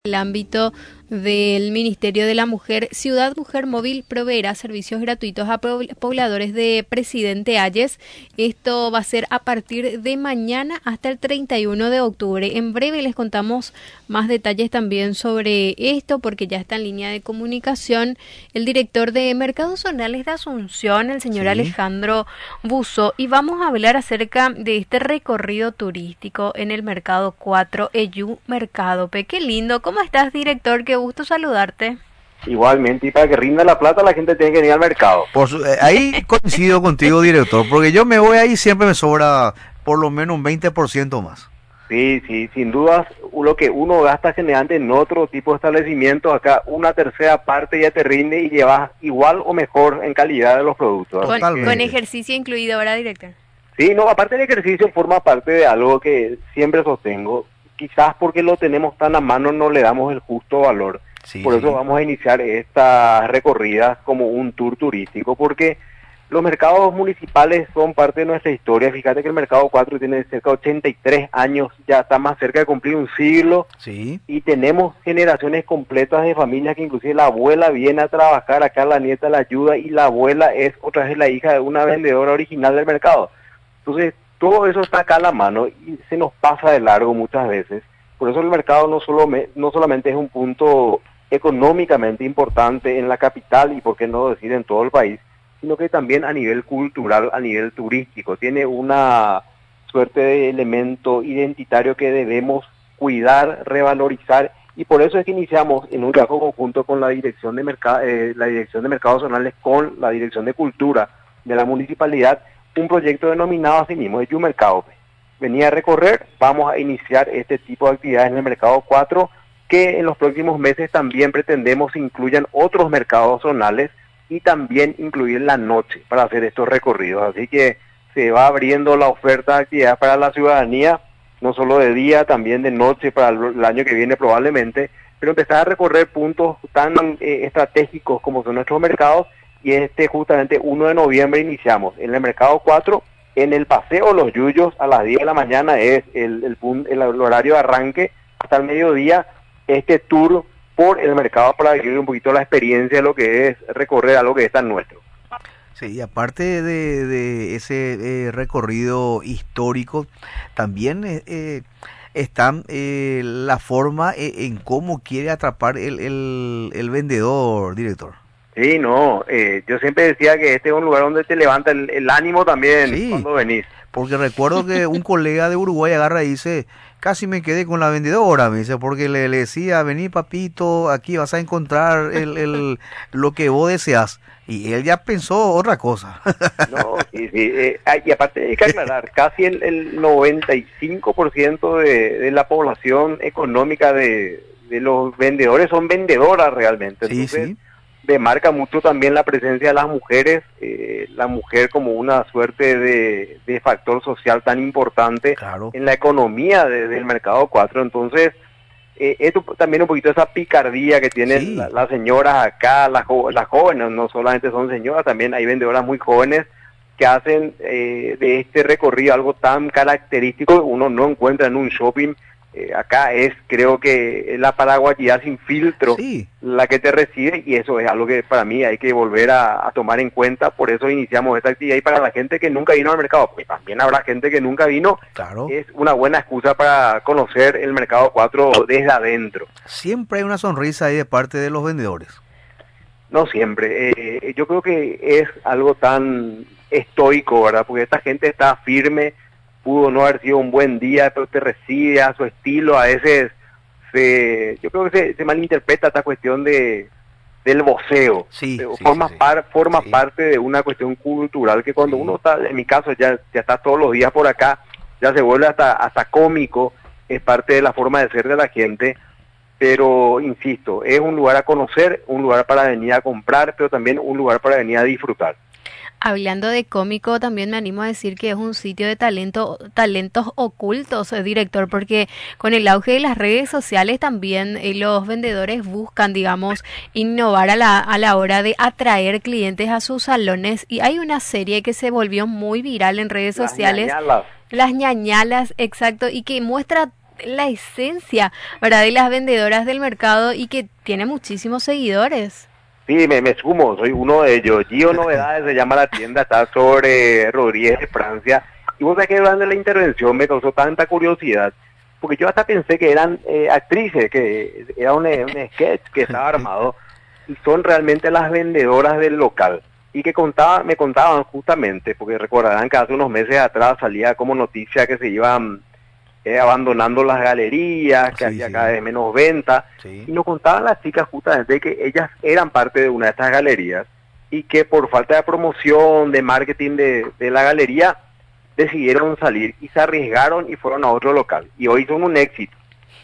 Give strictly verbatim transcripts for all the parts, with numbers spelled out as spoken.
El ámbito del Ministerio de la Mujer, Ciudad Mujer Móvil proveerá servicios gratuitos a pobladores de Presidente Hayes. Esto va a ser a partir de mañana hasta el treinta y uno de octubre. En breve les contamos más detalles también sobre esto, porque ya está en línea de comunicación el director de Mercados Zonales de Asunción, el señor sí. Alejandro Buzo, y vamos a hablar acerca de este recorrido turístico en el Mercado cuatro, Eyú Mercadope. Qué lindo. ¿Cómo estás, director? Qué gusto saludarte. Igualmente, y para que rinda la plata la gente tiene que ir al mercado. Por su, eh, ahí coincido contigo, director, porque yo me voy ahí y siempre me sobra por lo menos un veinte por ciento más. Sí, sí, sin dudas, lo que uno gasta generalmente en otro tipo de establecimiento, acá una tercera parte ya te rinde y llevas igual o mejor en calidad de los productos. Con, con ejercicio incluido, ¿verdad, director? Sí, no, aparte del ejercicio forma parte de algo que siempre sostengo. Quizás porque lo tenemos tan a mano no le damos el justo valor. Sí, Por eso sí. vamos a iniciar estas recorridas como un tour turístico, porque los mercados municipales son parte de nuestra historia. Fíjate que el Mercado cuatro tiene cerca de ochenta y tres años, ya está más cerca de cumplir un siglo, sí. y tenemos generaciones completas de familias que inclusive la abuela viene a trabajar, acá la nieta la ayuda, y la abuela es otra vez la hija de una vendedora original del mercado. Entonces, todo eso está acá a la mano y se nos pasa de largo muchas veces. Por eso el mercado no, solo me, no solamente es un punto económicamente importante en la capital y por qué no decir en todo el país, sino que también a nivel cultural, a nivel turístico. Tiene una suerte de elemento identitario que debemos cuidar, revalorizar, y por eso es que iniciamos en un trabajo conjunto con la Dirección de, Mercado, eh, la Dirección de Mercados Zonales, con la Dirección de Cultura de la Municipalidad, un proyecto denominado así mismo, Eyú Mercadope. Venía a recorrer, vamos a iniciar este tipo de actividades en el Mercado cuatro, que en los próximos meses también pretendemos incluyan otros mercados zonales y también incluir la noche para hacer estos recorridos. Así que se va abriendo la oferta de actividades para la ciudadanía, no solo de día, también de noche para el año que viene probablemente, pero empezar a recorrer puntos tan eh, estratégicos como son nuestros mercados. Y este justamente uno de noviembre iniciamos en el Mercado cuatro, en el Paseo Los Yuyos a las diez de la mañana es el, el, el, el horario de arranque, hasta el mediodía este tour por el mercado para vivir un poquito la experiencia de lo que es recorrer algo que es tan nuestro. Sí, y aparte de, de ese eh, recorrido histórico, también eh, eh, está eh, la forma eh, en cómo quiere atrapar el, el, el vendedor, director. Sí, no, eh, yo siempre decía que este es un lugar donde te levanta el, el ánimo también sí, cuando venís. Porque recuerdo que un colega de Uruguay agarra y dice, casi me quedé con la vendedora, me dice, porque le, le decía, vení papito, aquí vas a encontrar el, el lo que vos deseas. Y él ya pensó otra cosa. No, sí, sí, eh, y aparte hay que aclarar, casi el, el noventa y cinco por ciento de, de la población económica de, de los vendedores son vendedoras realmente. Entonces, sí, sí. demarca mucho también la presencia de las mujeres, eh, la mujer como una suerte de, de factor social tan importante claro. en la economía de, del Mercado cuatro. Entonces, eh, esto también un poquito esa picardía que tienen sí. la, las señoras acá, las, jo las jóvenes, no solamente son señoras, también hay vendedoras muy jóvenes que hacen eh, de este recorrido algo tan característico que uno no encuentra en un shopping. Eh, acá es, creo que la paraguayidad sin filtro sí. la que te recibe, y eso es algo que para mí hay que volver a, a tomar en cuenta. Por eso iniciamos esta actividad, y para la gente que nunca vino al mercado, pues también habrá gente que nunca vino, claro. es una buena excusa para conocer el Mercado cuatro desde adentro. Siempre hay una sonrisa ahí de parte de los vendedores. No siempre, eh, yo creo que es algo tan estoico, ¿verdad? Porque esta gente está firme. Pudo no haber sido un buen día, pero te recibe a su estilo. A veces se, yo creo que se, se malinterpreta esta cuestión de del voceo. Sí, sí, forma sí, sí. Par, forma sí. parte de una cuestión cultural que cuando sí. uno está, en mi caso ya, ya está todos los días por acá, ya se vuelve hasta, hasta cómico, es parte de la forma de ser de la gente. Pero insisto, es un lugar a conocer, un lugar para venir a comprar, pero también un lugar para venir a disfrutar. Hablando de cómico, también me animo a decir que es un sitio de talento, talentos ocultos, eh, director, porque con el auge de las redes sociales también eh, los vendedores buscan, digamos, innovar a la, a la hora de atraer clientes a sus salones. Y hay una serie que se volvió muy viral en redes Las sociales. ñañalas. Las ñañalas, exacto, y que muestra la esencia, ¿verdad?, de las vendedoras del mercado y que tiene muchísimos seguidores. Sí, me, me sumo, soy uno de ellos. Gio Novedades se llama la tienda, está sobre Rodríguez de Francia. Y vos sabés que durante la intervención me causó tanta curiosidad, porque yo hasta pensé que eran eh, actrices, que era un, un sketch que estaba armado, y son realmente las vendedoras del local. Y que contaba, me contaban justamente, porque recordarán que hace unos meses atrás salía como noticia que se iban eh, abandonando las galerías, que Sí, había sí. cada vez menos venta, Sí. y nos contaban las chicas justamente que ellas eran parte de una de estas galerías, y que por falta de promoción, de marketing de, de la galería, decidieron salir y se arriesgaron y fueron a otro local. Y hoy son un éxito.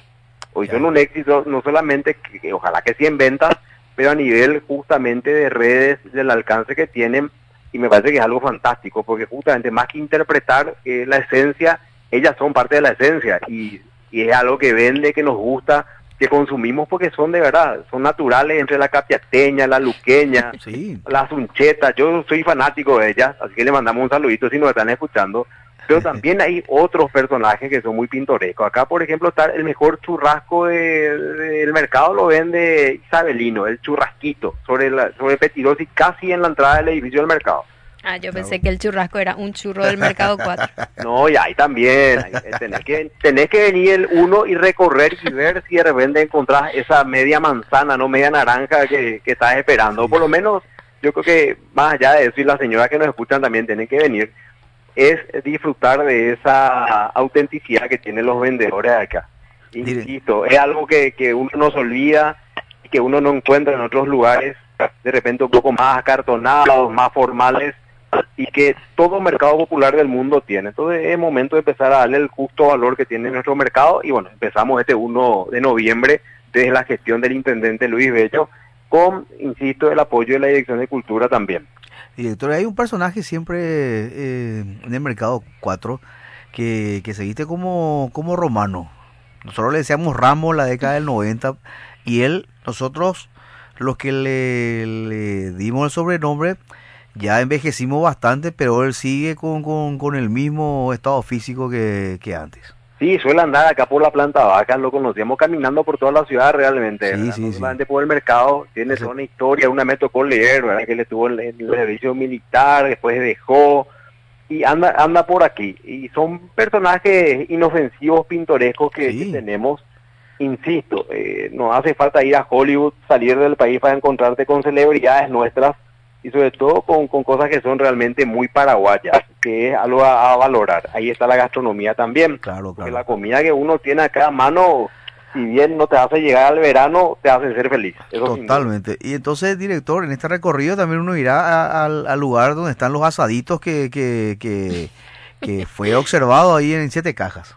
Hoy Ya. son un éxito, no solamente, que, que ojalá que sí en ventas, pero a nivel justamente de redes, del alcance que tienen, y me parece que es algo fantástico, porque justamente más que interpretar eh, la esencia, ellas son parte de la esencia, y, y es algo que vende, que nos gusta, que consumimos porque son de verdad, son naturales entre la capiateña, la luqueña, Sí. las unchetas. Yo soy fanático de ellas, así que le mandamos un saludito si nos están escuchando. Pero también hay otros personajes que son muy pintorescos. Acá, por ejemplo, está el mejor churrasco de- del mercado, lo vende Isabelino, el churrasquito, sobre la, sobre Petirosi, casi en la entrada del edificio del mercado. Ah, yo pensé que el churrasco era un churro del Mercado cuatro. No, y ahí también, ahí, eh, tenés que, tenés que venir el uno y recorrer y ver si de repente encontrás esa media manzana, no media naranja que, que estás esperando. Sí. Por lo menos, yo creo que más allá de eso, y las señoras que nos escuchan también tienen que venir, es disfrutar de esa autenticidad que tienen los vendedores de acá. Mire. Insisto, es algo que, que uno no se olvida y que uno no encuentra en otros lugares, de repente un poco más acartonados, más formales, y que todo mercado popular del mundo tiene. Entonces es momento de empezar a darle el justo valor que tiene nuestro mercado, y bueno, empezamos este uno de noviembre desde la gestión del intendente Luis Bello, con, insisto, el apoyo de la Dirección de Cultura también. Director, hay un personaje siempre eh, en el Mercado cuatro que, que se viste como, como romano. Nosotros le decíamos Ramos la década del noventa, y él, nosotros, los que le, le dimos el sobrenombre, ya envejecimos bastante, pero él sigue con, con, con el mismo estado físico que, que antes. Sí, suele andar acá por la planta baja, lo conocíamos caminando por toda la ciudad realmente, Sí, ¿verdad? sí, No sí. solamente por el mercado, tiene Hace- toda una historia. Una me tocó leer, ¿verdad? Que él estuvo en el servicio militar, después dejó, y anda anda por aquí. Y son personajes inofensivos, pintorescos que, Sí. que tenemos. Insisto, eh, no hace falta ir a Hollywood, salir del país para encontrarte con celebridades nuestras, y sobre todo con, con cosas que son realmente muy paraguayas, que es algo a, a valorar. Ahí está la gastronomía también, Claro, porque claro. la comida que uno tiene acá a mano, si bien no te hace llegar al verano, te hace ser feliz. Eso sin duda. Totalmente. Y entonces, director, en este recorrido también uno irá a- al, al lugar donde están los asaditos que, que, que, que fue observado ahí en Siete Cajas.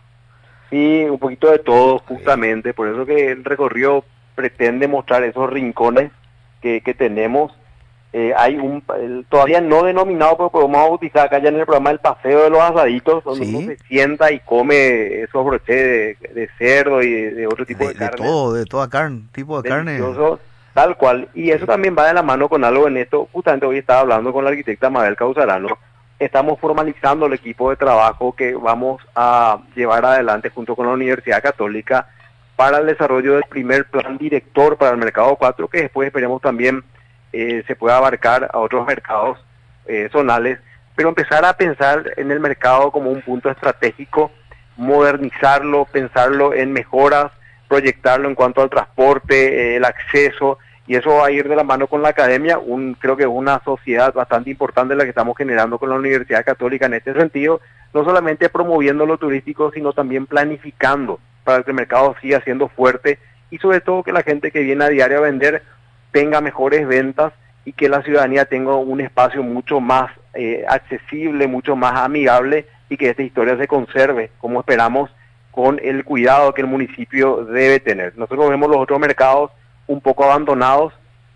Sí, un poquito de todo, justamente. Por eso que el recorrido pretende mostrar esos rincones que, que tenemos. Eh, hay un, el, todavía no denominado, pero podemos bautizar acá ya en el programa, el paseo de los asaditos, donde Sí. uno se sienta y come esos brochetes de, de cerdo y de, de otro tipo de, De, de carne. todo, de toda carne, tipo de carne. Delicioso, tal cual. Y eso también va de la mano con algo en esto. Justamente hoy estaba hablando con la arquitecta Mabel Causarano. Estamos formalizando el equipo de trabajo que vamos a llevar adelante junto con la Universidad Católica para el desarrollo del primer plan director para el Mercado cuatro, que después esperemos también eh, se pueda abarcar a otros mercados eh, zonales, pero empezar a pensar en el mercado como un punto estratégico, modernizarlo, pensarlo en mejoras, proyectarlo en cuanto al transporte, eh, el acceso, y eso va a ir de la mano con la academia. Un, creo que es una sociedad bastante importante la que estamos generando con la Universidad Católica en este sentido, no solamente promoviendo lo turístico, sino también planificando para que el mercado siga siendo fuerte, y sobre todo que la gente que viene a diario a vender tenga mejores ventas, y que la ciudadanía tenga un espacio mucho más eh, accesible, mucho más amigable, y que esta historia se conserve, como esperamos, con el cuidado que el municipio debe tener. Nosotros vemos los otros mercados un poco abandonados,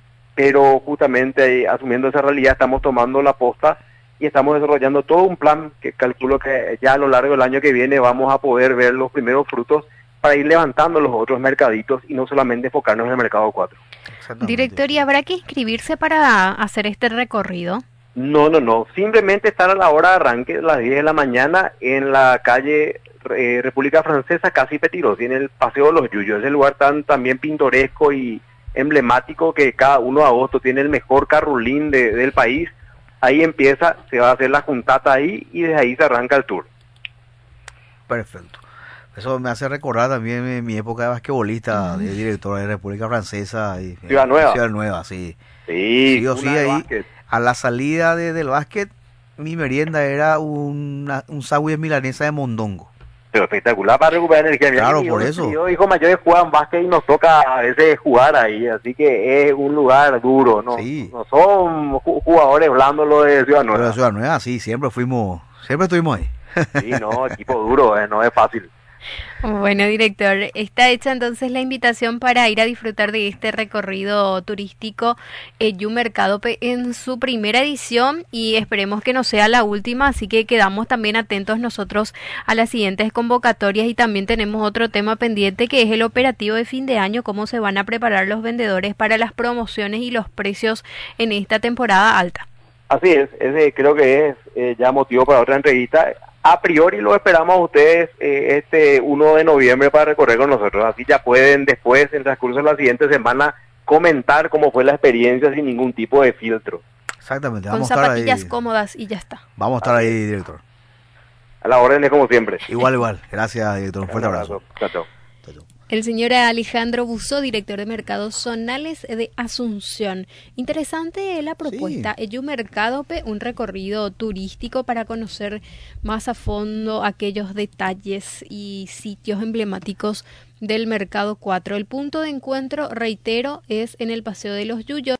pero justamente eh, asumiendo esa realidad estamos tomando la posta y estamos desarrollando todo un plan que calculo que ya a lo largo del año que viene vamos a poder ver los primeros frutos para ir levantando los otros mercaditos y no solamente enfocarnos en el mercado cuatro. Director, ¿y habrá que inscribirse para hacer este recorrido? No, no, no. Simplemente estar a la hora de arranque, a las diez de la mañana, en la calle eh, República Francesa, casi Petiros, tiene el Paseo de los Yuyos, es el lugar tan también pintoresco y emblemático que cada uno de agosto tiene el mejor carrulín de, del país. Ahí empieza, se va a hacer la juntata ahí y desde ahí se arranca el tour. Perfecto. Eso me hace recordar también mi, mi época de basquetbolista, de director de República Francesa. Y, Ciudad Nueva. Ciudad Nueva, sí. Sí, sí o sí, ahí, básquet. A la salida de, del básquet, mi merienda era una, un sándwich milanesa de mondongo. Pero espectacular para recuperar energía. Claro, Mira, por yo, eso. Yo, hijo mayor, juegan básquet y nos toca a veces jugar ahí, así que es un lugar duro, ¿no? Sí. No son jugadores blandos los de Ciudad Nueva. Pero de Ciudad Nueva, sí, siempre fuimos, siempre estuvimos ahí. Sí, no, equipo duro, eh, no es fácil. Bueno, director, está hecha entonces la invitación para ir a disfrutar de este recorrido turístico Eyu Mercadope en su primera edición y esperemos que no sea la última, así que quedamos también atentos nosotros a las siguientes convocatorias y también tenemos otro tema pendiente que es el operativo de fin de año, cómo se van a preparar los vendedores para las promociones y los precios en esta temporada alta. Así es, ese creo que es eh, ya motivo para otra entrevista. A priori lo esperamos a ustedes eh, este uno de noviembre para recorrer con nosotros, así ya pueden después, en el transcurso de la siguiente semana, comentar cómo fue la experiencia sin ningún tipo de filtro. Exactamente, vamos con a estar zapatillas ahí. Cómodas y ya está. Vamos a estar ahí, director. A la orden, como siempre. Igual, igual. Gracias, director. Un fuerte abrazo. Chao, chao. El señor Alejandro Busso, director de Mercados Zonales de Asunción. Interesante la propuesta. Sí. Eyu Mercadope, un recorrido turístico para conocer más a fondo aquellos detalles y sitios emblemáticos del Mercado cuatro. El punto de encuentro, reitero, es en el Paseo de los Yuyos.